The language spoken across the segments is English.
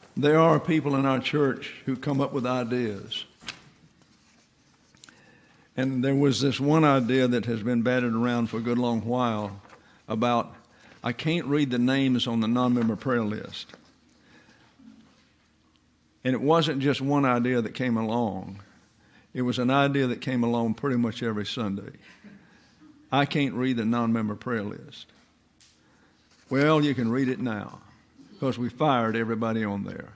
There are people in our church who come up with ideas. And there was this one idea that has been batted around for a good long while about, I can't read the names on the non-member prayer list. And it wasn't just one idea that came along. It was an idea that came along pretty much every Sunday. I can't read the non-member prayer list. Well, you can read it now because we fired everybody on there.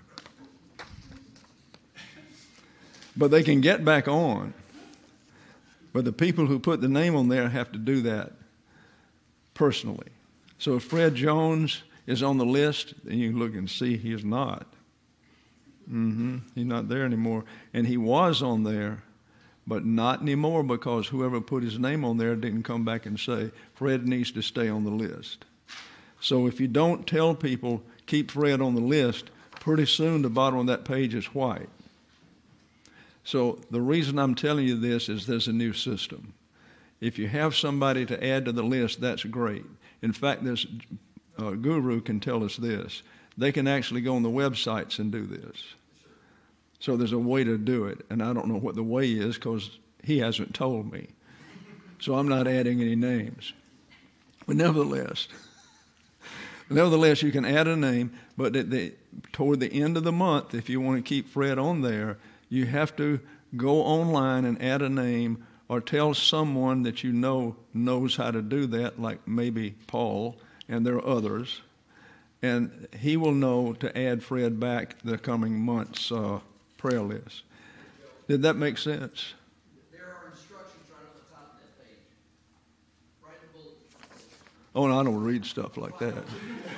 But they can get back on. But the people who put the name on there have to do that personally. So if Fred Jones is on the list, then you look and see he is not. He's not there anymore. And he was on there, but not anymore because whoever put his name on there didn't come back and say, Fred needs to stay on the list. So if you don't tell people, keep Fred on the list, pretty soon the bottom of that page is white. So the reason I'm telling you this is there's a new system. If you have somebody to add to the list, that's great. In fact, this guru can tell us this. They can actually go on the websites and do this. So there's a way to do it, and I don't know what the way is because he hasn't told me. So I'm not adding any names. But nevertheless, you can add a name, but toward the end of the month, if you want to keep Fred on there, you have to go online and add a name or tell someone that you know knows how to do that, like maybe Paul, and there are others. And he will know to add Fred back the coming month's prayer list. Did that make sense? There are instructions right on the top of that page. Right in the bulletin. Oh, no, I don't read stuff like that. Good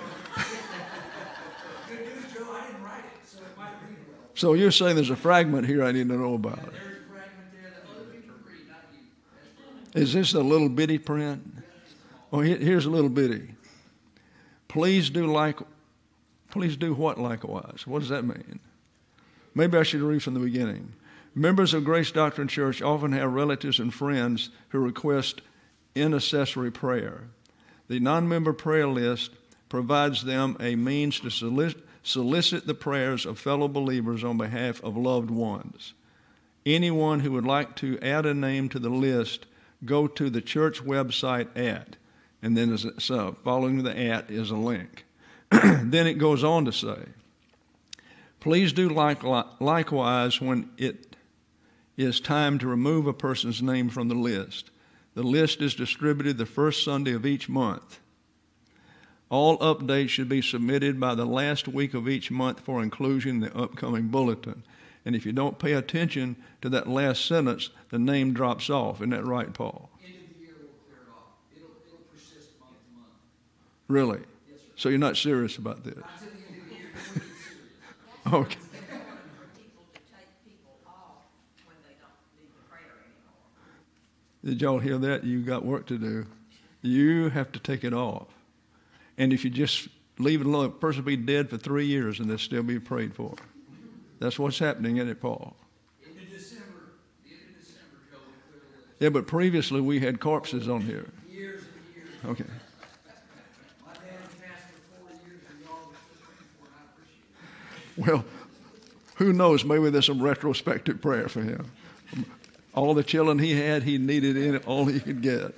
news, Joe, I didn't write it, so it might read well. So you're saying there's a fragment here I need to know about. There's a fragment there that other people read, not you. Is this a little bitty print? Oh, here's a little bitty. Please do what likewise? What does that mean? Maybe I should read from the beginning. Members of Grace Doctrine Church often have relatives and friends who request intercessory prayer. The non-member prayer list provides them a means to solicit the prayers of fellow believers on behalf of loved ones. Anyone who would like to add a name to the list, go to the church website at, and then following the at is a link. Then it goes on to say, please do likewise when it is time to remove a person's name from the list. The list is distributed the first Sunday of each month. All updates should be submitted by the last week of each month for inclusion in the upcoming bulletin. And if you don't pay attention to that last sentence, the name drops off. Isn't that right, Paul? End of the year will clear it off. It'll persist month to month. Really? Yes, sir. So you're not serious about this? Not to the end of the year, but serious. Okay. For people to take people off when they don't need the prayer anymore. Did y'all hear that? You got work to do. You have to take it off. And if you just leave it alone, a person will be dead for 3 years and they'll still be prayed for. That's what's happening, isn't it, Paul? End of December, Joe, will clear the list. Yeah, but previously we had corpses on here. Years and years. Okay. My dad has passed for 40 years, and y'all were still praying for it. I appreciate it. Well, who knows? Maybe there's some retrospective prayer for him. All the children he had, he needed in it all he could get.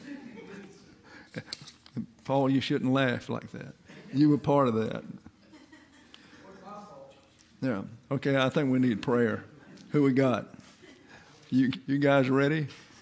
Paul, you shouldn't laugh like that. You were part of that. Yeah. Okay, I think we need prayer. Who we got? You guys ready?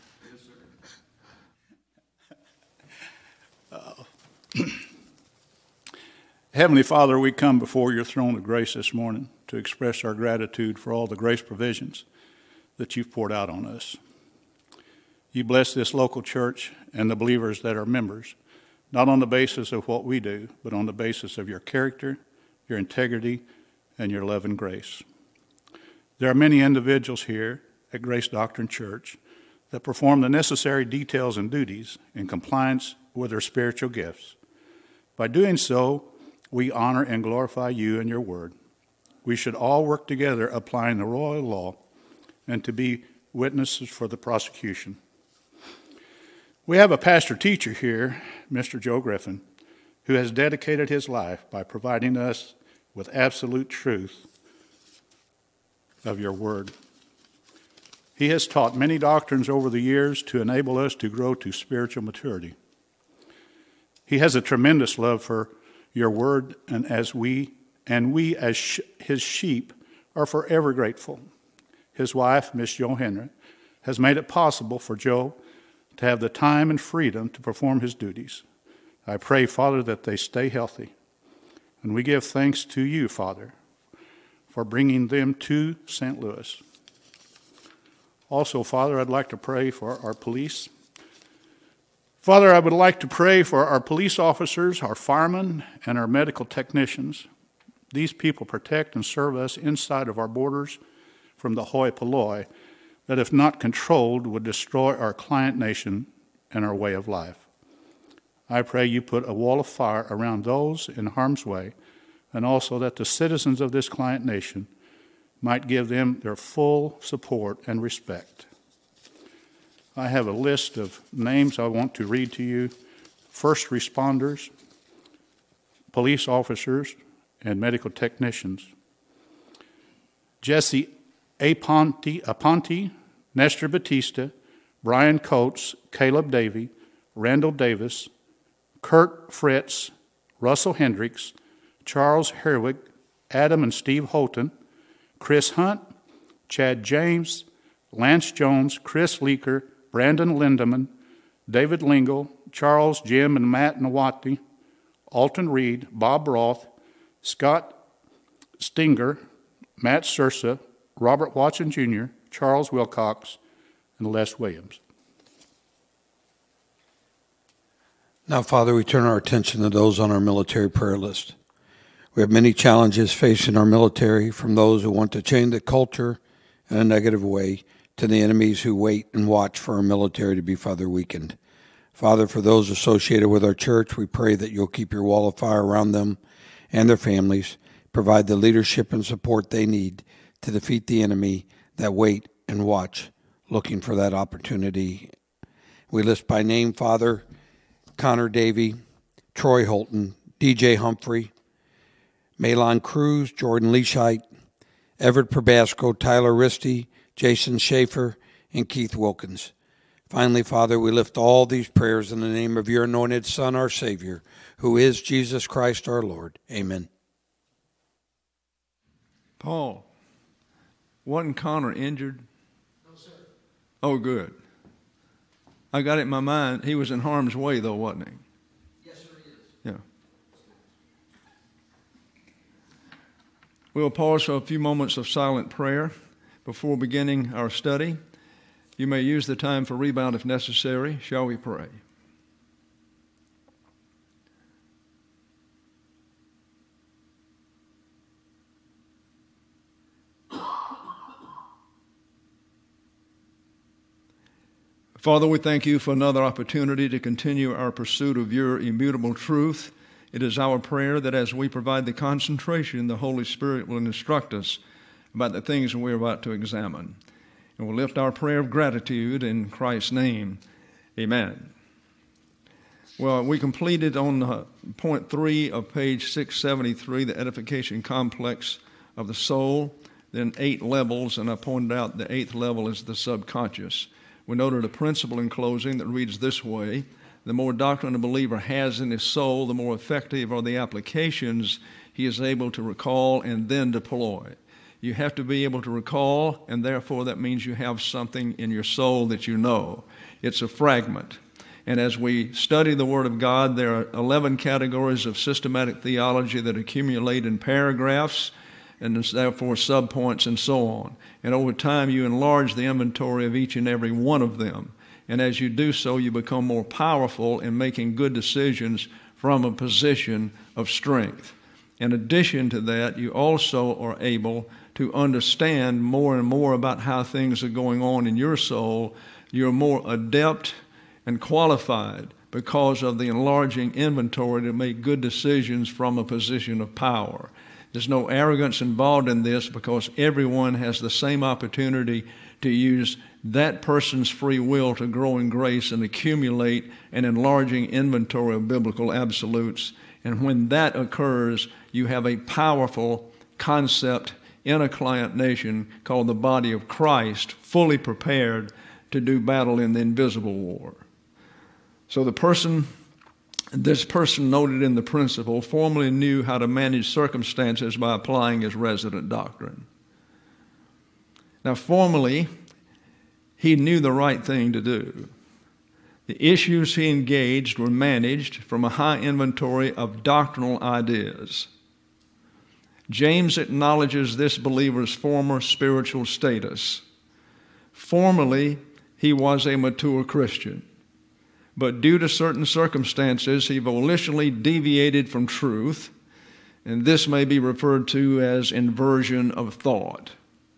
Heavenly Father, we come before your throne of grace this morning to express our gratitude for all the grace provisions that you've poured out on us. You bless this local church and the believers that are members, not on the basis of what we do, but on the basis of your character, your integrity, and your love and grace. There are many individuals here at Grace Doctrine Church that perform the necessary details and duties in compliance with their spiritual gifts. By doing so, we honor and glorify you and your word. We should all work together applying the royal law and to be witnesses for the prosecution. We have a pastor-teacher here, Mr. Joe Griffin, who has dedicated his life by providing us with absolute truth of your word. He has taught many doctrines over the years to enable us to grow to spiritual maturity. He has a tremendous love for your word, and we as his sheep are forever grateful. His wife, Miss Jo Henry, has made it possible for Joe to have the time and freedom to perform his duties. I pray, Father, that they stay healthy. And we give thanks to you, Father, for bringing them to St. Louis. Also, Father, I'd like to pray for our police. Father, I would like to pray for our police officers, our firemen, and our medical technicians. These people protect and serve us inside of our borders from the hoi polloi that, if not controlled, would destroy our client nation and our way of life. I pray you put a wall of fire around those in harm's way, and also that the citizens of this client nation might give them their full support and respect. I have a list of names I want to read to you: first responders, police officers, and medical technicians. Jesse Aponte, Nestor Batista, Brian Coates, Caleb Davey, Randall Davis, Kurt Fritz, Russell Hendricks, Charles Herwig, Adam and Steve Houghton, Chris Hunt, Chad James, Lance Jones, Chris Leaker, Brandon Lindeman, David Lingle, Charles, Jim, and Matt Nawati, Alton Reed, Bob Roth, Scott Stinger, Matt Sursa, Robert Watson Jr., Charles Wilcox, and Les Williams. Now, Father, we turn our attention to those on our military prayer list. We have many challenges facing our military, from those who want to change the culture in a negative way to the enemies who wait and watch for our military to be further weakened. Father, for those associated with our church, we pray that you'll keep your wall of fire around them and their families, provide the leadership and support they need to defeat the enemy that wait and watch, looking for that opportunity. We list by name, Father, Connor Davey, Troy Holton, DJ Humphrey, Malon Cruz, Jordan Leashite, Everett Probasco, Tyler Risty, Jason Schaefer, and Keith Wilkins. Finally, Father, we lift all these prayers in the name of your anointed Son, our Savior, who is Jesus Christ our Lord. Amen. Paul, wasn't Connor injured? No, sir. Oh, good. I got it in my mind. He was in harm's way, though, wasn't he? Yes, sir, he is. Yeah. We'll pause for a few moments of silent prayer before beginning our study. You may use the time for rebound if necessary. Shall we pray? Father, we thank you for another opportunity to continue our pursuit of your immutable truth. It is our prayer that as we provide the concentration, the Holy Spirit will instruct us about the things we're about to examine. And we'll lift our prayer of gratitude in Christ's name. Amen. Well, we completed on point 3 of page 673, the edification complex of the soul, then 8 levels, and I pointed out the 8th level is the subconscious. We noted a principle in closing that reads this way: the more doctrine a believer has in his soul, the more effective are the applications he is able to recall and then deploy. You have to be able to recall, and therefore that means you have something in your soul that you know. It's a fragment. And as we study the Word of God, there are 11 categories of systematic theology that accumulate in paragraphs, and therefore subpoints and so on. And over time, you enlarge the inventory of each and every one of them. And as you do so, you become more powerful in making good decisions from a position of strength. In addition to that, you also are able to understand more and more about how things are going on in your soul. You're more adept and qualified because of the enlarging inventory to make good decisions from a position of power. There's no arrogance involved in this because everyone has the same opportunity to use that person's free will to grow in grace and accumulate an enlarging inventory of biblical absolutes. And when that occurs, you have a powerful concept in a client nation called the body of Christ, fully prepared to do battle in the invisible war. So this person noted in the principle formerly knew how to manage circumstances by applying his resident doctrine. Now, formerly, he knew the right thing to do. The issues he engaged were managed from a high inventory of doctrinal ideas. James acknowledges this believer's former spiritual status. Formerly, he was a mature Christian, but due to certain circumstances, he volitionally deviated from truth, and this may be referred to as inversion of thought.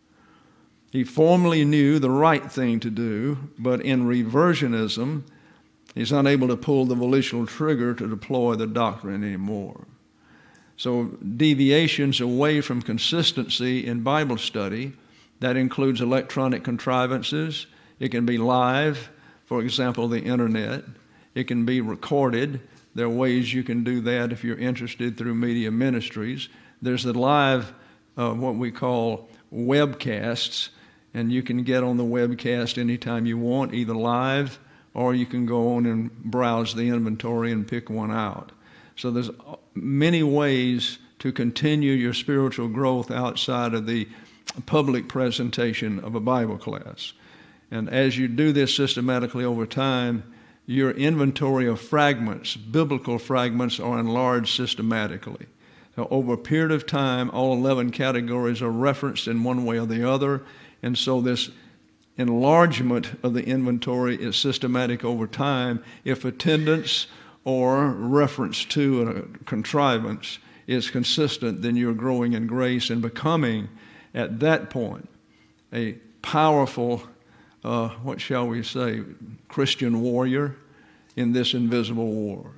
He formerly knew the right thing to do, but in reversionism, he's unable to pull the volitional trigger to deploy the doctrine anymore. So deviations away from consistency in Bible study, that includes electronic contrivances. It can be live, for example, the internet. It can be recorded. There are ways you can do that if you're interested through media ministries. There's the live, what we call webcasts, and you can get on the webcast anytime you want, either live or you can go on and browse the inventory and pick one out. So there's many ways to continue your spiritual growth outside of the public presentation of a Bible class. And as you do this systematically over time, your inventory of fragments, biblical fragments, are enlarged systematically. So over a period of time, all 11 categories are referenced in one way or the other, and so this enlargement of the inventory is systematic over time. If attendance or reference to a contrivance is consistent, then you're growing in grace and becoming, at that point, a powerful, what shall we say, Christian warrior in this invisible war.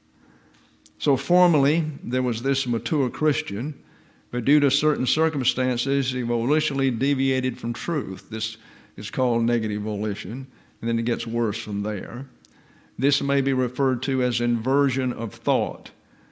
So formerly, there was this mature Christian, but due to certain circumstances, he volitionally deviated from truth. This is called negative volition, and then it gets worse from there. This may be referred to as inversion of thought.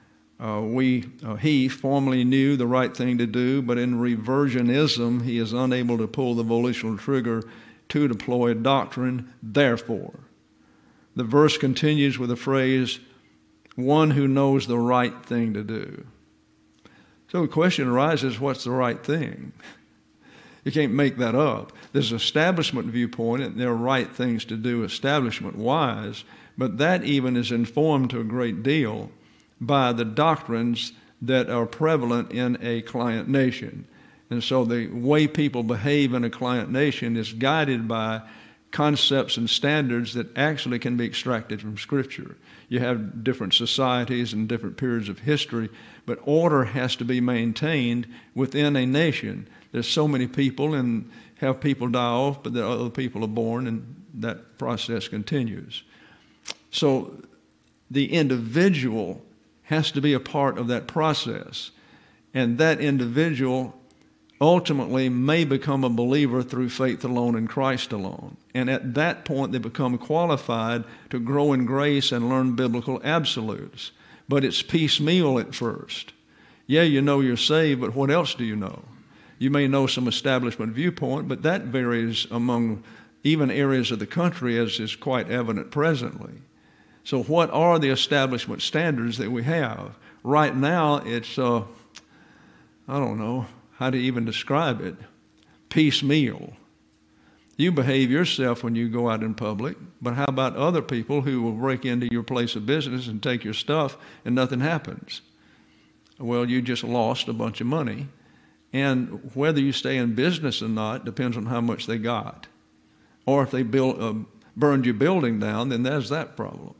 He formerly knew the right thing to do, but in reversionism, he is unable to pull the volitional trigger to deploy doctrine. Therefore, the verse continues with the phrase, one who knows the right thing to do. So the question arises, what's the right thing? You can't make that up. There's an establishment viewpoint, and there are right things to do establishment-wise, but that even is informed to a great deal by the doctrines that are prevalent in a client nation. And so the way people behave in a client nation is guided by concepts and standards that actually can be extracted from Scripture. You have different societies and different periods of history, but order has to be maintained within a nation. There's so many people, and have people die off, but then other people are born, and that process continues. So the individual has to be a part of that process, and that individual ultimately may become a believer through faith alone in Christ alone. And at that point, they become qualified to grow in grace and learn biblical absolutes. But it's piecemeal at first. Yeah, you know you're saved, but what else do you know? You may know some establishment viewpoint, but that varies among even areas of the country, as is quite evident presently. So what are the establishment standards that we have? Right now, it's, I don't know how to even describe it, piecemeal. You behave yourself when you go out in public, but how about other people who will break into your place of business and take your stuff and nothing happens? Well, you just lost a bunch of money. And whether you stay in business or not depends on how much they got. Or if they burned your building down, then there's that problem.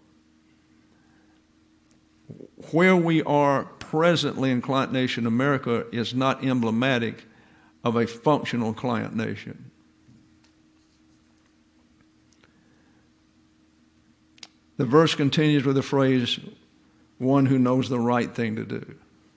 Where we are presently in Client Nation America is not emblematic of a functional client nation. The verse continues with the phrase, one who knows the right thing to do.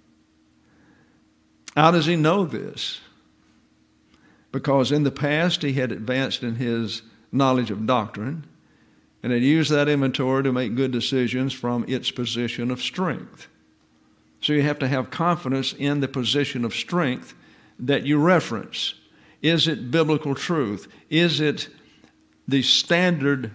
How does he know this? Because in the past he had advanced in his knowledge of doctrine and had used that inventory to make good decisions from its position of strength. So you have to have confidence in the position of strength that you reference? Is it biblical truth? Is it the standard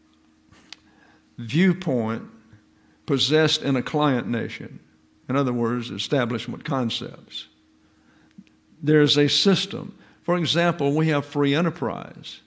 viewpoint possessed in a client nation? In other words, establishment concepts. There's a system. For example, we have free enterprise.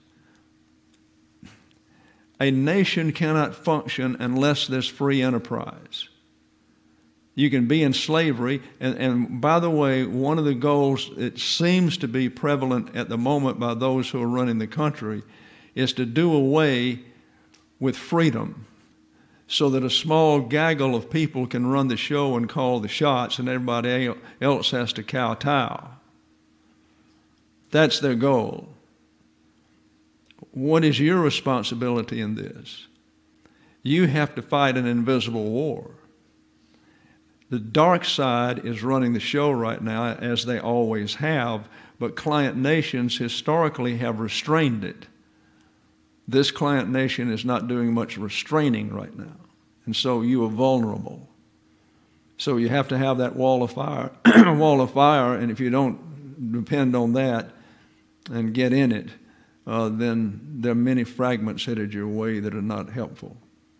A nation cannot function unless there's free enterprise. You can be in slavery, and by the way, one of the goals that seems to be prevalent at the moment by those who are running the country is to do away with freedom so that a small gaggle of people can run the show and call the shots and everybody else has to kowtow. That's their goal. What is your responsibility in this? You have to fight an invisible war. The dark side is running the show right now, as they always have, but client nations historically have restrained it. This client nation is not doing much restraining right now, and so you are vulnerable. So you have to have that wall of fire, and if you don't depend on that and get in it, then there are many fragments headed your way that are not helpful.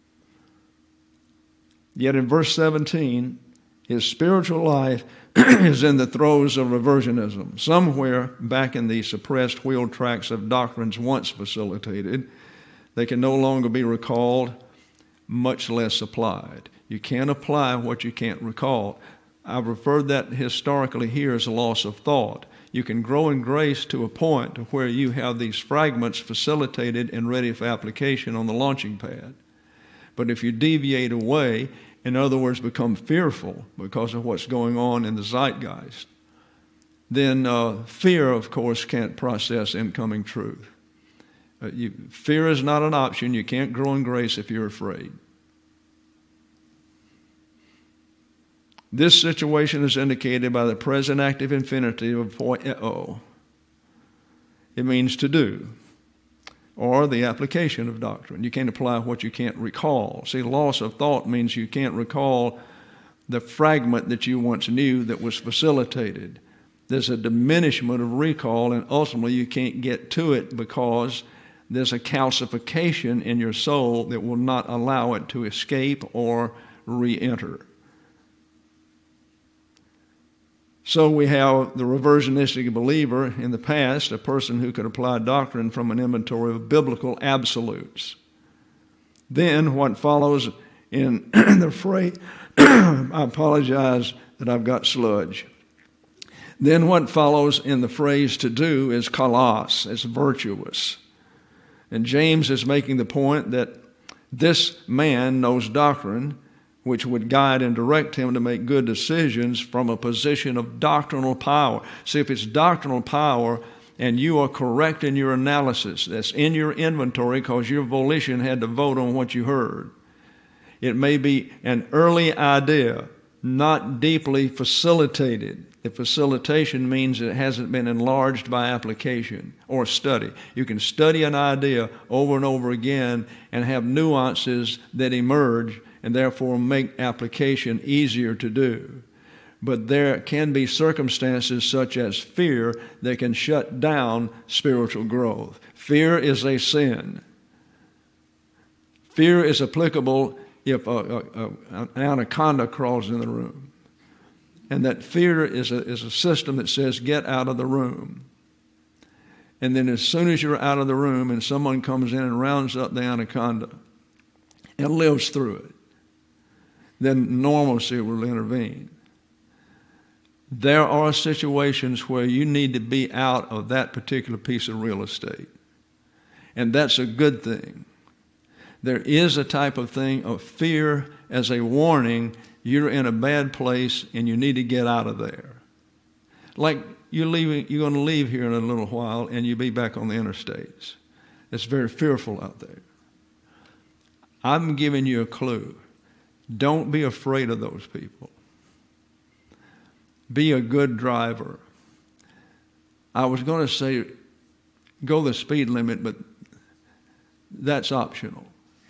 Yet in verse 17, his spiritual life is in the throes of reversionism. Somewhere back in the suppressed wheel tracks of doctrines once facilitated, they can no longer be recalled, much less applied. You can't apply what you can't recall. I've referred that historically here as a loss of thought. You can grow in grace to a point to where you have these fragments facilitated and ready for application on the launching pad. But if you deviate away, in other words, become fearful because of what's going on in the zeitgeist, then fear, of course, can't process incoming truth. Fear is not an option. You can't grow in grace if you're afraid. This situation is indicated by the present active infinitive of poieo. It means to do, or the application of doctrine. You can't apply what you can't recall. See, loss of thought means you can't recall the fragment that you once knew that was facilitated. There's a diminishment of recall, and ultimately you can't get to it because there's a calcification in your soul that will not allow it to escape or re-enter. So we have the reversionistic believer in the past, a person who could apply doctrine from an inventory of biblical absolutes. Then what follows in the phrase, I apologize that I've got sludge. Then what follows in the phrase to do is kalos, it's virtuous. And James is making the point that this man knows doctrine, which would guide and direct him to make good decisions from a position of doctrinal power. See, if it's doctrinal power and you are correct in your analysis, that's in your inventory because your volition had to vote on what you heard. It may be an early idea, not deeply facilitated. The facilitation means it hasn't been enlarged by application or study. You can study an idea over and over again and have nuances that emerge and therefore make application easier to do. But there can be circumstances such as fear that can shut down spiritual growth. Fear is a sin. Fear is applicable if an anaconda crawls in the room. And that fear is a system that says, get out of the room. And then as soon as you're out of the room and someone comes in and rounds up the anaconda and lives through it, then normalcy will intervene. There are situations where you need to be out of that particular piece of real estate. And that's a good thing. There is a type of thing of fear as a warning. You're in a bad place and you need to get out of there. Like you're going to leave here in a little while and you'll be back on the interstates. It's very fearful out there. I'm giving you a clue. Don't be afraid of those people. Be a good driver. I was going to say go the speed limit, but that's optional.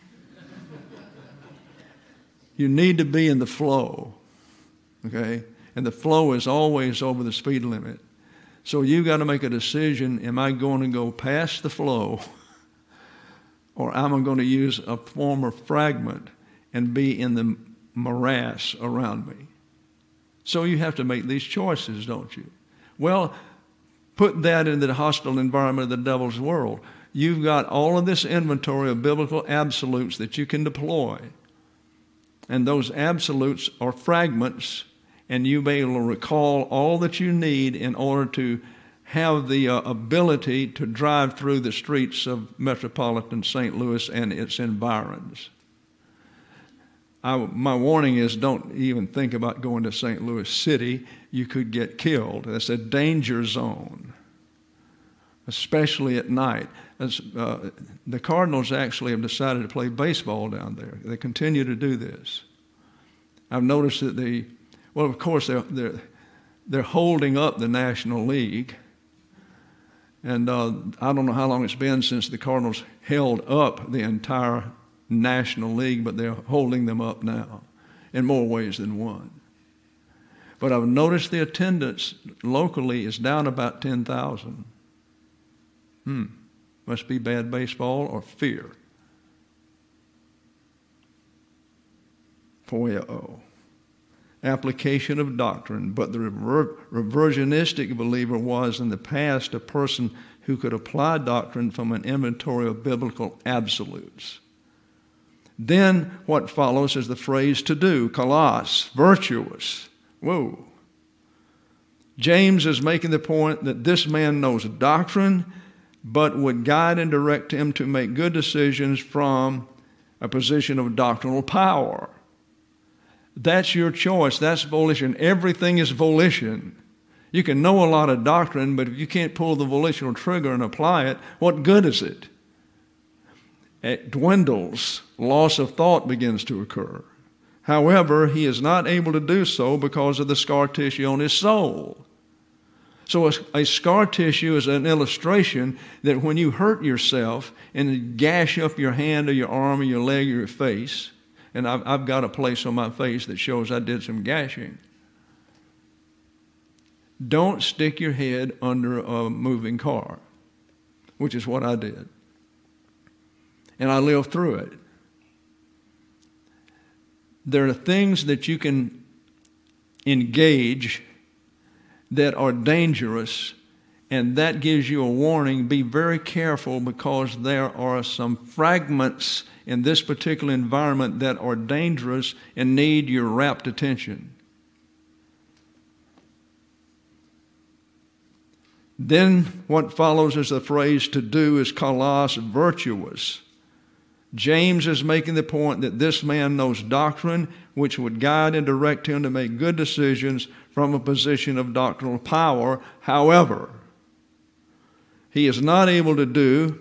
You need to be in the flow, okay? And the flow is always over the speed limit. So you've got to make a decision, am I going to go past the flow, or am I going to use a former fragment and be in the morass around me? So you have to make these choices, don't you? Well, put that into the hostile environment of the devil's world. You've got all of this inventory of biblical absolutes that you can deploy. And those absolutes are fragments, and you'll be able to recall all that you need in order to have the ability to drive through the streets of metropolitan St. Louis and its environs. My warning is, don't even think about going to St. Louis City. You could get killed. That's a danger zone, especially at night. The Cardinals actually have decided to play baseball down there. They continue to do this. I've noticed that of course they're holding up the National League. And I don't know how long it's been since the Cardinals held up the entire National League, but they're holding them up now in more ways than one. But I've noticed the attendance locally is down about 10,000. Must be bad baseball or fear. Application of doctrine. But the reversionistic believer was in the past a person who could apply doctrine from an inventory of biblical absolutes. Then what follows is the phrase to do, kalos, virtuous. Whoa. James is making the point that this man knows doctrine, but would guide and direct him to make good decisions from a position of doctrinal power. That's your choice. That's volition. Everything is volition. You can know a lot of doctrine, but if you can't pull the volitional trigger and apply it, what good is it? It dwindles. Loss of thought begins to occur. However, he is not able to do so because of the scar tissue on his soul. So a scar tissue is an illustration that when you hurt yourself and gash up your hand or your arm or your leg or your face, and I've got a place on my face that shows I did some gashing. Don't stick your head under a moving car, which is what I did. And I lived through it. There are things that you can engage that are dangerous, and that gives you a warning. Be very careful, because there are some fragments in this particular environment that are dangerous and need your rapt attention. Then what follows is the phrase to do is kalos, virtuous. James is making the point that this man knows doctrine, which would guide and direct him to make good decisions from a position of doctrinal power. However, he is not able to do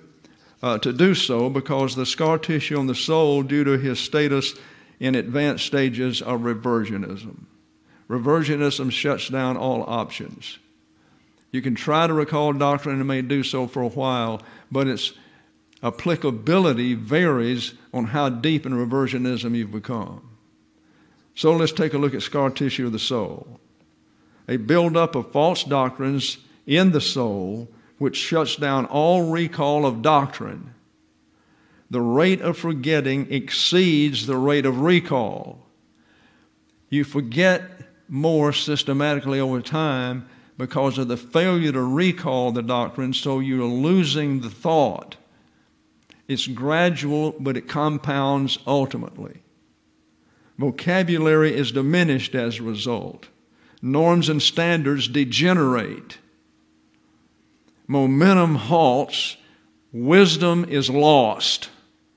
so because the scar tissue on the soul, due to his status in advanced stages of reversionism. Reversionism shuts down all options. You can try to recall doctrine and may do so for a while, but its applicability varies on how deep in reversionism you've become. So let's take a look at scar tissue of the soul. A buildup of false doctrines in the soul which shuts down all recall of doctrine. The rate of forgetting exceeds the rate of recall. You forget more systematically over time because of the failure to recall the doctrine, so you're losing the thought. It's gradual, but it compounds ultimately. Vocabulary is diminished as a result. Norms and standards degenerate. Momentum halts. Wisdom is lost.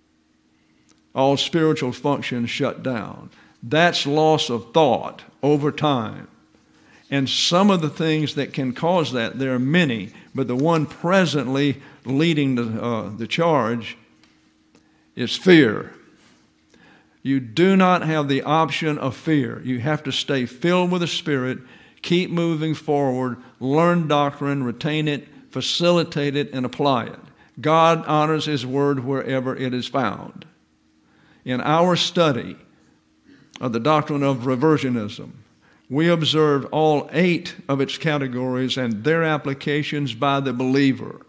All spiritual functions shut down. That's loss of thought over time. And some of the things that can cause that, there are many, but the one presently leading the charge is fear. You do not have the option of fear. You have to stay filled with the Spirit, keep moving forward, learn doctrine, retain it, facilitate it, and apply it. God honors His word wherever it is found. In our study of the doctrine of reversionism, We observed all 8 of its categories and their applications by the believer.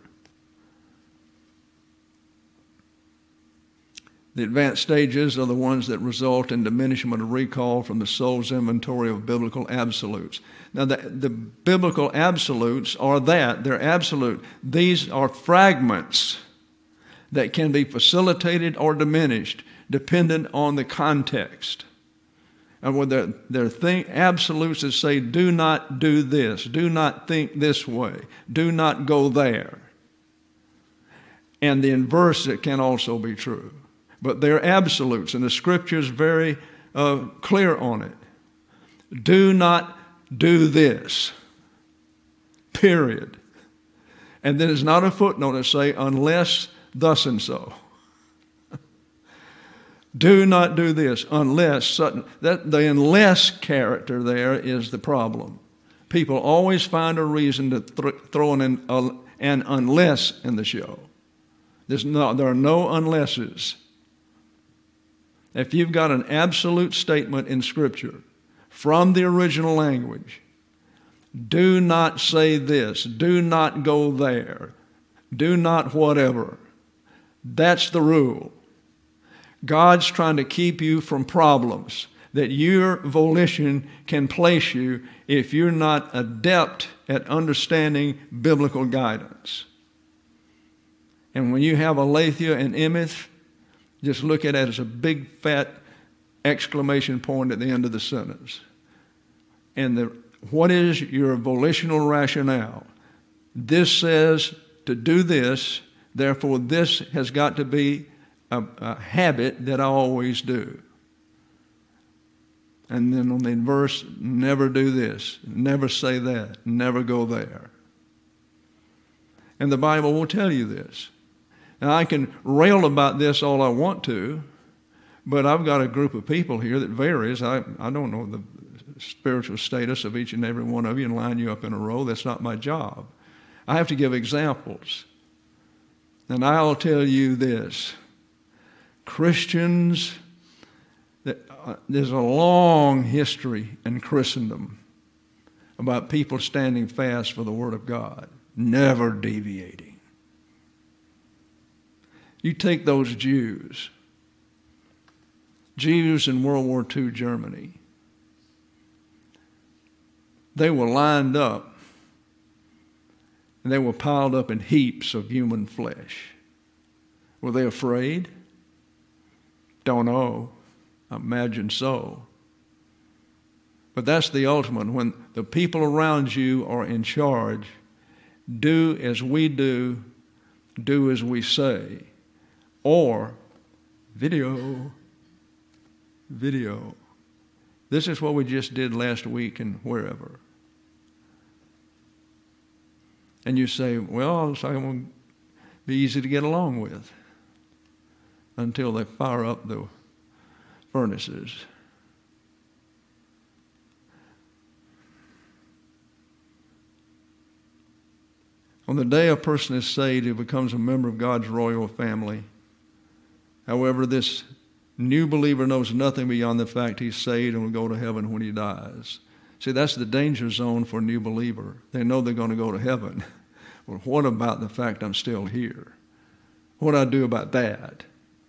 The advanced stages are the ones that result in diminishment or recall from the soul's inventory of biblical absolutes. Now, the biblical absolutes are that. They're absolute. These are fragments that can be facilitated or diminished dependent on the context. And when they're absolutes that say, do not do this, do not think this way, do not go there. And the inverse, it can also be true. But they're absolutes, and the Scripture is very clear on it. Do not do this, period. And then there's not a footnote that say, unless thus and so. Do not do this, unless certain. The unless character there is the problem. People always find a reason to throw an unless in the show. There are no unlesses. If you've got an absolute statement in Scripture from the original language, do not say this, do not go there, do not whatever. That's the rule. God's trying to keep you from problems that your volition can place you if you're not adept at understanding biblical guidance. And when you have aletheia and emeth, just look at it as a big fat exclamation point at the end of the sentence. And what is your volitional rationale? This says to do this, therefore this has got to be a habit that I always do. And then on the inverse, never do this, never say that, never go there. And the Bible will tell you this. Now, I can rail about this all I want to, but I've got a group of people here that varies. I don't know the spiritual status of each and every one of you and line you up in a row. That's not my job. I have to give examples. And I'll tell you this. Christians, there's a long history in Christendom about people standing fast for the Word of God, never deviating. You take those Jews in World War II Germany. They were lined up and they were piled up in heaps of human flesh. Were they afraid? Don't know. I imagine so. But that's the ultimate. When the people around you are in charge, do as we do as we say. Or video. This is what we just did last week and wherever. And you say, well, it's going to be easy to get along with until they fire up the furnaces. On the day a person is saved, he becomes a member of God's royal family. However, this new believer knows nothing beyond the fact he's saved and will go to heaven when he dies. See, that's the danger zone for a new believer. They know they're going to go to heaven. Well, what about the fact I'm still here? What do I do about that?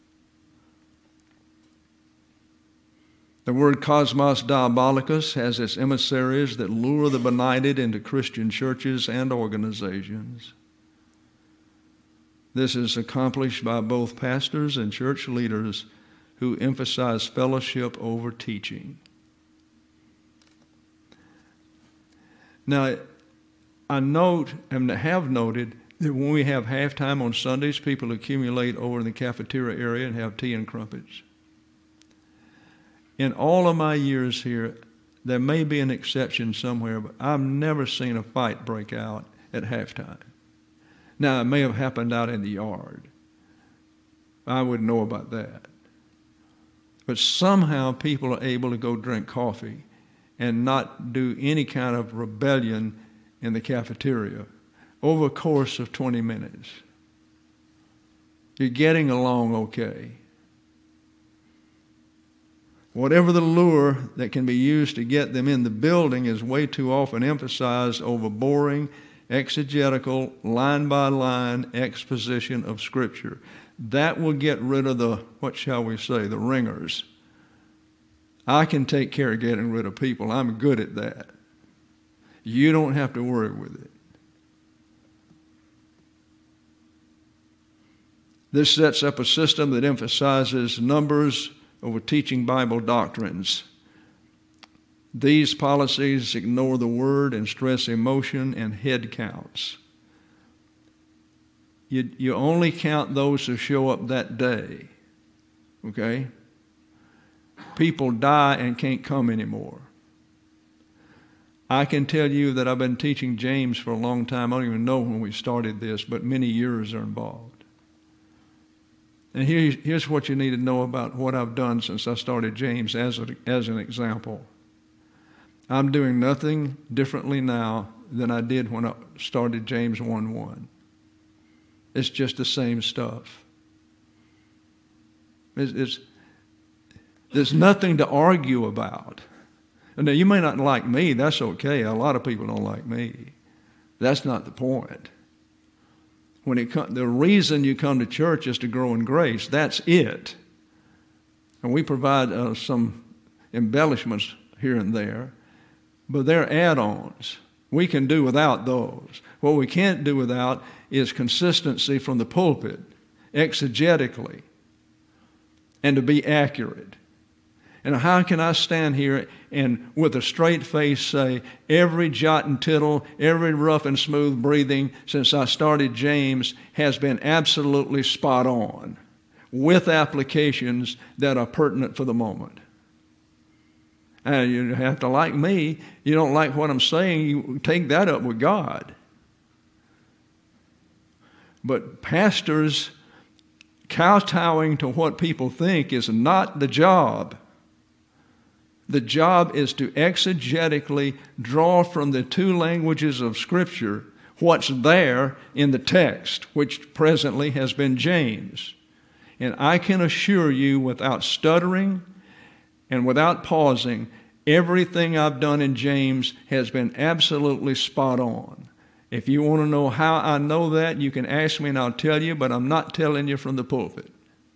The word cosmos diabolicus has its emissaries that lure the benighted into Christian churches and organizations. This is accomplished by both pastors and church leaders who emphasize fellowship over teaching. Now, I note and have noted that when we have halftime on Sundays, people accumulate over in the cafeteria area and have tea and crumpets. In all of my years here, there may be an exception somewhere, but I've never seen a fight break out at halftime. Now, it may have happened out in the yard. I wouldn't know about that. But somehow people are able to go drink coffee and not do any kind of rebellion in the cafeteria over a course of 20 minutes. You're getting along okay. Whatever the lure that can be used to get them in the building is way too often emphasized over boring, exegetical, line-by-line exposition of Scripture. That will get rid of the, what shall we say, the ringers. I can take care of getting rid of people. I'm good at that. You don't have to worry with it. This sets up a system that emphasizes numbers over teaching Bible doctrines. These policies ignore the Word and stress emotion and head counts. You only count those who show up that day, okay? People die and can't come anymore. I can tell you that I've been teaching James for a long time. I don't even know when we started this, but many years are involved. And here's what you need to know about what I've done since I started James as an example. I'm doing nothing differently now than I did when I started James 1:1. It's just the same stuff. There's nothing to argue about. And now, you may not like me. That's okay. A lot of people don't like me. That's not the point. The reason you come to church is to grow in grace. That's it. And we provide some embellishments here and there, but they're add-ons. We can do without those. What we can't do without is consistency from the pulpit, exegetically, and to be accurate. And how can I stand here and with a straight face say every jot and tittle, every rough and smooth breathing since I started James has been absolutely spot on, with applications that are pertinent for the moment? And you have to like me. You don't like what I'm saying, you take that up with God. But pastors kowtowing to what people think is not the job. The job is to exegetically draw from the two languages of Scripture what's there in the text, which presently has been James. And I can assure you, without stuttering and without pausing, everything I've done in James has been absolutely spot on. If you want to know how I know that, you can ask me and I'll tell you, but I'm not telling you from the pulpit.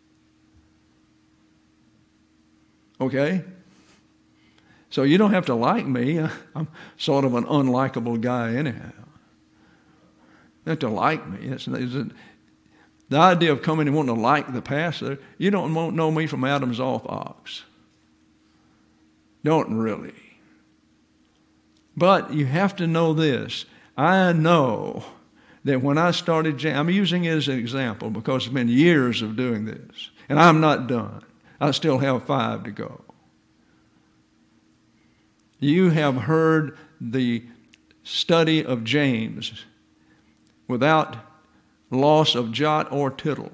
Okay? So you don't have to like me. I'm sort of an unlikable guy anyhow. You have to like me. The idea of coming and wanting to like the pastor, you won't know me from Adam's off ox. Don't really. But you have to know this. I know that when I started James, I'm using it as an example because it's been years of doing this. And I'm not done. I still have 5 to go. You have heard the study of James without loss of jot or tittle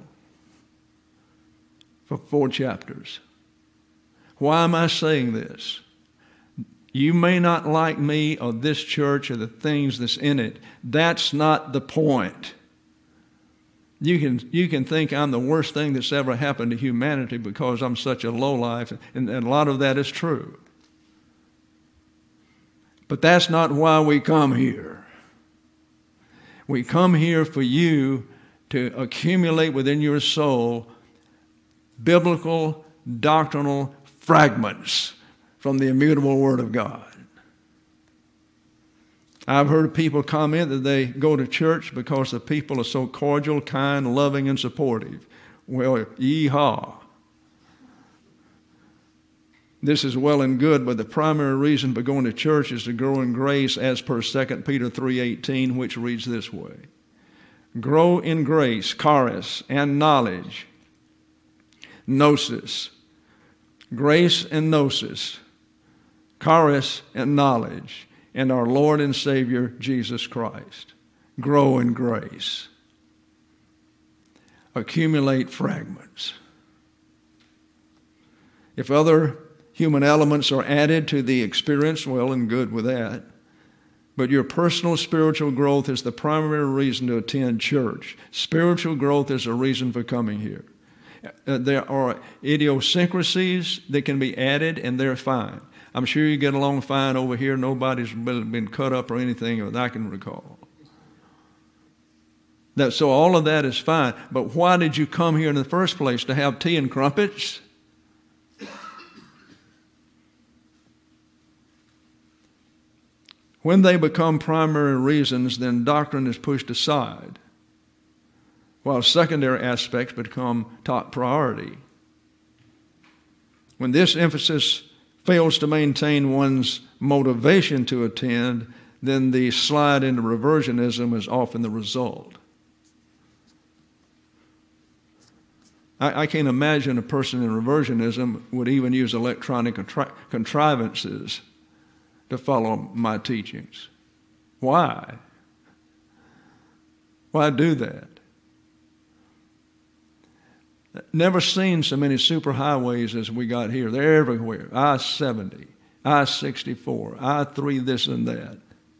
for 4 chapters. Why am I saying this? You may not like me or this church or the things that's in it. That's not the point. You can think I'm the worst thing that's ever happened to humanity because I'm such a lowlife, and a lot of that is true. But that's not why we come here. We come here for you to accumulate within your soul biblical, doctrinal fragments from the immutable Word of God. I've heard people comment that they go to church because the people are so cordial, kind, loving, and supportive. Well, yee-haw. This is well and good, but the primary reason for going to church is to grow in grace as per 2 Peter 3:18, which reads this way. Grow in grace, charis, and knowledge, gnosis. Grace and gnosis, charis and knowledge, and our Lord and Savior, Jesus Christ. Grow in grace. Accumulate fragments. If other human elements are added to the experience, well and good with that. But your personal spiritual growth is the primary reason to attend church. Spiritual growth is a reason for coming here. There are idiosyncrasies that can be added, and they're fine. I'm sure you get along fine over here. Nobody's been cut up or anything that I can recall. So all of that is fine. But why did you come here in the first place? To have tea and crumpets? When they become primary reasons, then doctrine is pushed aside, while secondary aspects become top priority. When this emphasis fails to maintain one's motivation to attend, then the slide into reversionism is often the result. I can't imagine a person in reversionism would even use electronic contrivances to follow my teachings. Why? Why do that? Never seen so many superhighways as we got here. They're everywhere. I-70, I-64, I-3, this and that.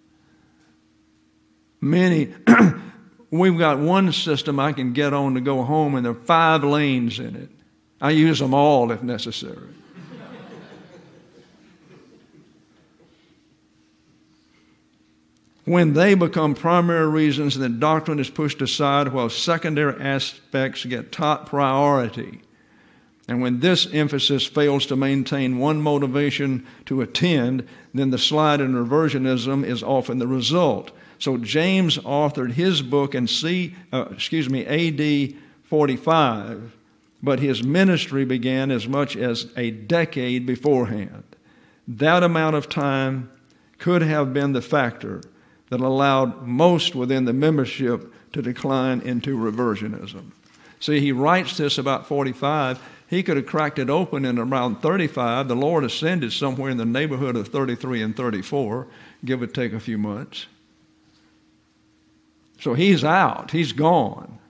Many, we've got one system I can get on to go home, and there are 5 lanes in it. I use them all if necessary. When they become primary reasons, then doctrine is pushed aside while secondary aspects get top priority. And when this emphasis fails to maintain one motivation to attend, then the slide in reversionism is often the result. So James authored his book in AD 45, but his ministry began as much as a decade beforehand. That amount of time could have been the factor that allowed most within the membership to decline into reversionism. See, he writes this about 45. He could have cracked it open in around 35. The Lord ascended somewhere in the neighborhood of 33 and 34, give or take a few months. So he's out. He's gone.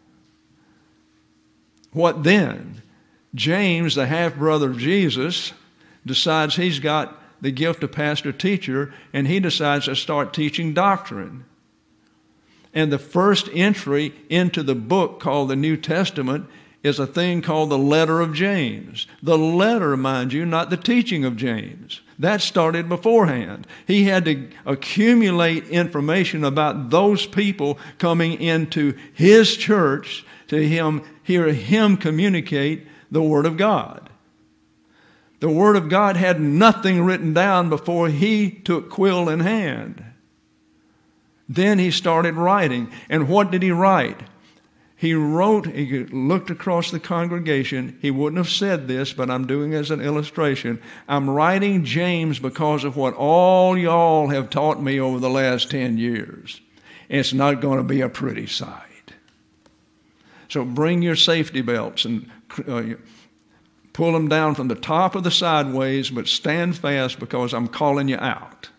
What then? James, the half-brother of Jesus, decides he's got the gift of pastor-teacher, and he decides to start teaching doctrine. And the first entry into the book called the New Testament is a thing called the letter of James. The letter, mind you, not the teaching of James. That started beforehand. He had to accumulate information about those people coming into his church to hear him communicate the Word of God. The Word of God had nothing written down before he took quill in hand. Then he started writing. And what did he write? He looked across the congregation. He wouldn't have said this, but I'm doing it as an illustration. I'm writing James because of what all y'all have taught me over the last 10 years. It's not going to be a pretty sight. So bring your safety belts and pull them down from the top of the sideways, but stand fast because I'm calling you out.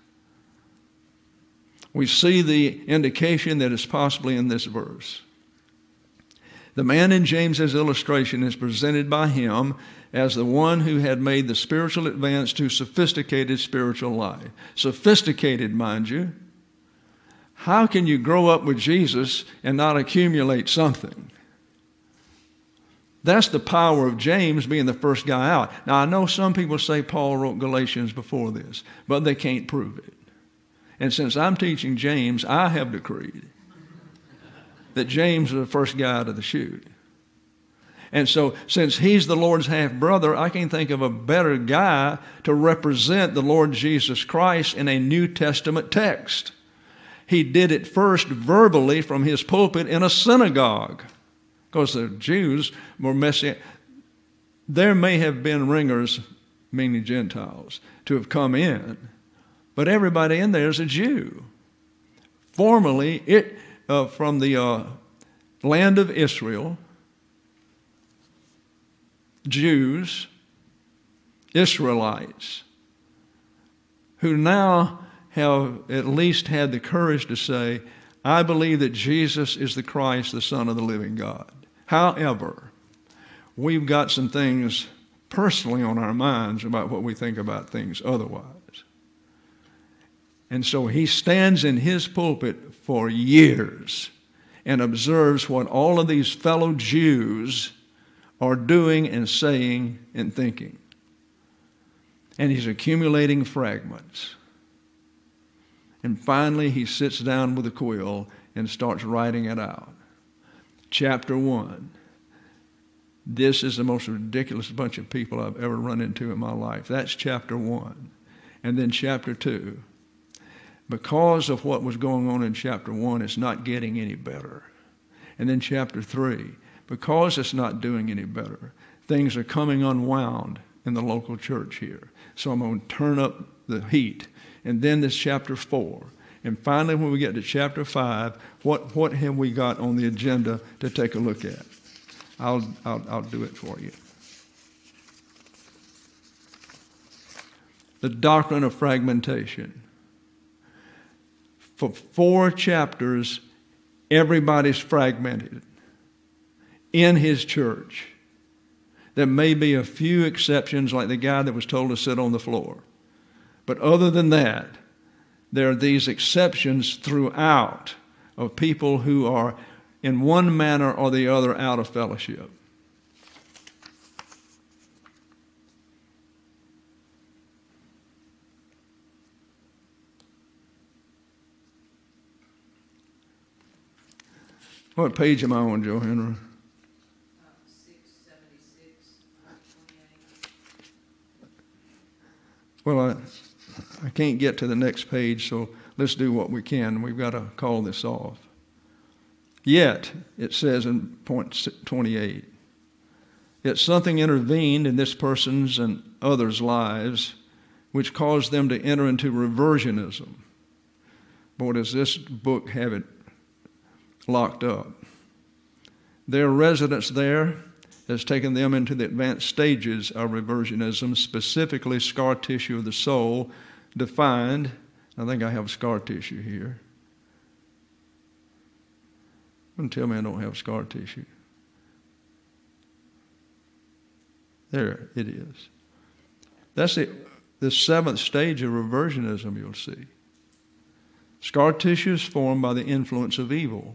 We see the indication that is possibly in this verse. The man in James's illustration is presented by him as the one who had made the spiritual advance to sophisticated spiritual life. Sophisticated, mind you. How can you grow up with Jesus and not accumulate something? That's the power of James being the first guy out. Now, I know some people say Paul wrote Galatians before this, but they can't prove it. And since I'm teaching James, I have decreed that James is the first guy out of the chute. And so, since he's the Lord's half-brother, I can't think of a better guy to represent the Lord Jesus Christ in a New Testament text. He did it first verbally from his pulpit in a synagogue. Because the Jews were messy. There may have been ringers, meaning Gentiles, to have come in. But everybody in there is a Jew. Formerly, from the land of Israel, Jews, Israelites, who now have at least had the courage to say, I believe that Jesus is the Christ, the Son of the living God. However, we've got some things personally on our minds about what we think about things otherwise. And so he stands in his pulpit for years and observes what all of these fellow Jews are doing and saying and thinking. And he's accumulating fragments. And finally, he sits down with a quill and starts writing it out. Chapter 1. This is the most ridiculous bunch of people I've ever run into in my life. That's chapter 1. And then chapter 2. Because of what was going on in chapter 1, it's not getting any better. And then chapter 3. Because it's not doing any better, things are coming unwound in the local church here. So I'm going to turn up the heat. And then this chapter 4. And finally, when we get to chapter 5, what have we got on the agenda to take a look at? I'll do it for you. The doctrine of fragmentation. For 4 chapters, everybody's fragmented in his church. There may be a few exceptions, like the guy that was told to sit on the floor. But other than that, there are these exceptions throughout of people who are in one manner or the other out of fellowship. What page am I on, Joe Henry? 676, 28. Well, I can't get to the next page, so let's do what we can. We've got to call this off. Yet, it says in point 28, yet something intervened in this person's and others' lives which caused them to enter into reversionism. Boy, does this book have it locked up. Their residence there has taken them into the advanced stages of reversionism, specifically scar tissue of the soul, defined. I think I have scar tissue here. Don't tell me I don't have scar tissue. There it is. That's the 7th stage of reversionism, you'll see. Scar tissue is formed by the influence of evil.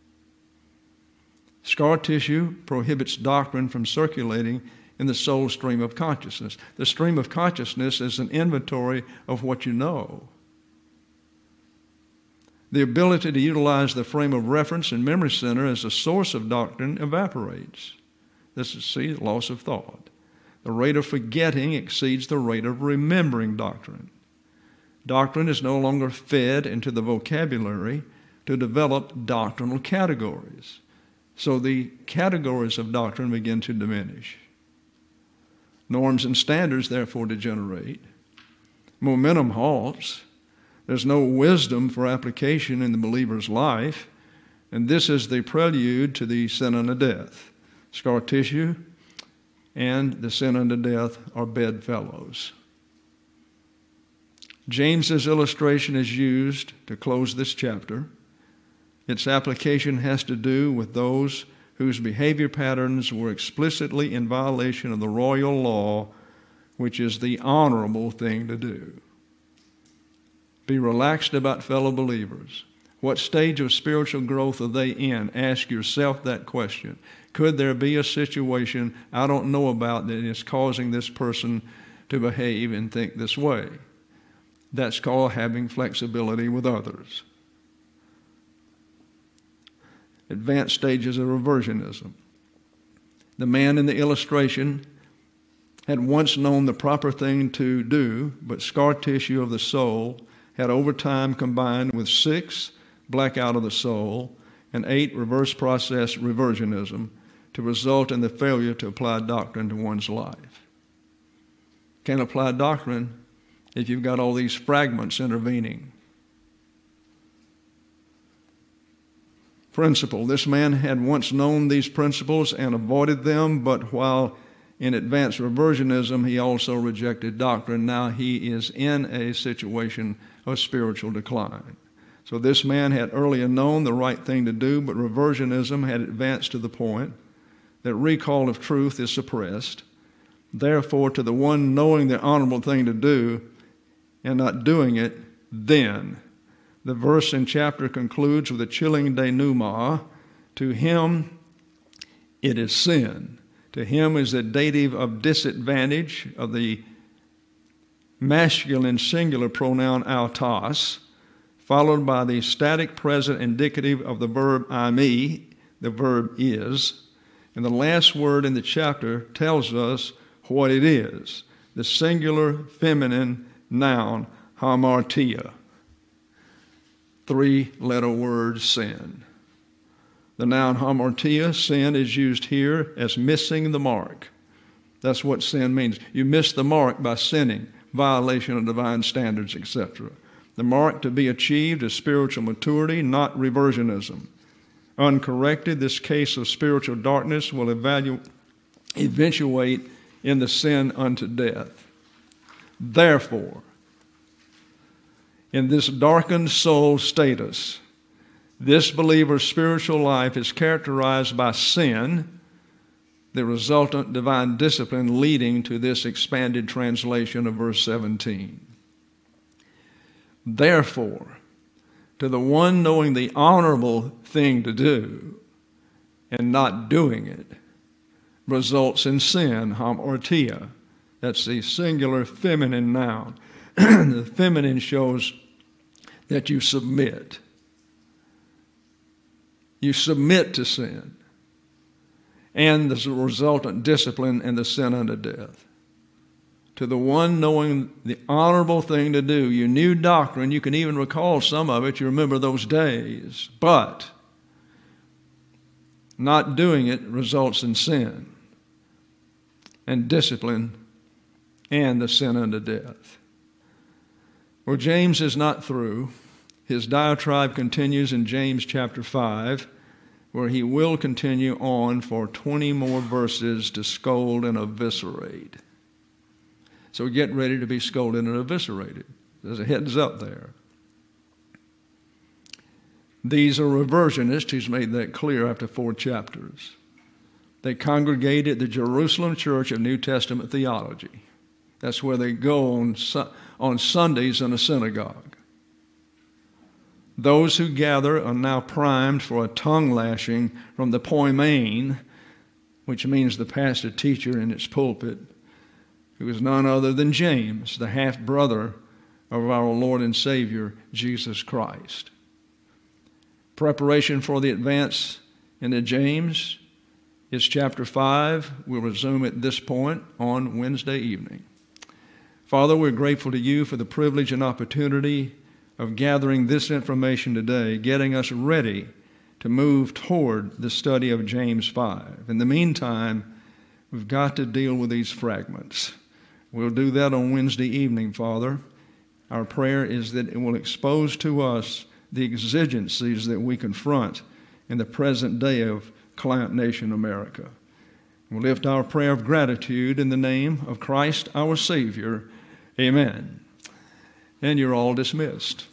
Scar tissue prohibits doctrine from circulating in the soul stream of consciousness. The stream of consciousness is an inventory of what you know. The ability to utilize the frame of reference and memory center as a source of doctrine evaporates. This is, see, loss of thought. The rate of forgetting exceeds the rate of remembering doctrine. Doctrine is no longer fed into the vocabulary to develop doctrinal categories. So the categories of doctrine begin to diminish. Norms and standards, therefore, degenerate. Momentum halts. There's no wisdom for application in the believer's life, and this is the prelude to the sin unto death. Scar tissue and the sin unto death are bedfellows. James's illustration is used to close this chapter. Its application has to do with those whose behavior patterns were explicitly in violation of the royal law, which is the honorable thing to do. Be relaxed about fellow believers. What stage of spiritual growth are they in? Ask yourself that question. Could there be a situation I don't know about that is causing this person to behave and think this way? That's called having flexibility with others. Advanced stages of reversionism. The man in the illustration had once known the proper thing to do, but scar tissue of the soul had over time combined with 6 blackout of the soul and 8 reverse process reversionism to result in the failure to apply doctrine to one's life. Can't apply doctrine if you've got all these fragments intervening. Principle. This man had once known these principles and avoided them, but while in advanced reversionism, he also rejected doctrine. Now he is in a situation of spiritual decline. So this man had earlier known the right thing to do, but reversionism had advanced to the point that recall of truth is suppressed. Therefore, to the one knowing the honorable thing to do and not doing it, then. The verse and chapter concludes with a chilling denouement. To him, it is sin. To him is the dative of disadvantage of the masculine singular pronoun autos, followed by the static present indicative of the verb eimi, the verb is. And the last word in the chapter tells us what it is, the singular feminine noun hamartia. 3-letter word, sin. The noun hamartia, sin, is used here as missing the mark. That's what sin means. You miss the mark by sinning, violation of divine standards, etc. The mark to be achieved is spiritual maturity, not reversionism. Uncorrected, this case of spiritual darkness will eventuate in the sin unto death. Therefore, in this darkened soul status, this believer's spiritual life is characterized by sin, the resultant divine discipline leading to this expanded translation of verse 17. Therefore, to the one knowing the honorable thing to do and not doing it results in sin, hamartia. That's the singular feminine noun. The feminine shows that you submit. You submit to sin and the resultant discipline and the sin unto death. To the one knowing the honorable thing to do, you knew doctrine, you can even recall some of it, you remember those days, but not doing it results in sin and discipline and the sin unto death. Well, James is not through. His diatribe continues in James chapter 5, where he will continue on for 20 more verses to scold and eviscerate. So get ready to be scolded and eviscerated. There's a heads up there. These are reversionists. He's made that clear after 4 chapters. They congregate at the Jerusalem Church of New Testament Theology. That's where they go on Sundays in a synagogue. Those who gather are now primed for a tongue lashing from the poimen, which means the pastor teacher in its pulpit, who is none other than James, the half-brother of our Lord and Savior, Jesus Christ. Preparation for the advance into James is chapter 5. We'll resume at this point on Wednesday evening. Father, we're grateful to you for the privilege and opportunity of gathering this information today, getting us ready to move toward the study of James 5. In the meantime, we've got to deal with these fragments. We'll do that on Wednesday evening, Father. Our prayer is that it will expose to us the exigencies that we confront in the present day of client nation America. We'll lift our prayer of gratitude in the name of Christ our Savior. Amen. And you're all dismissed.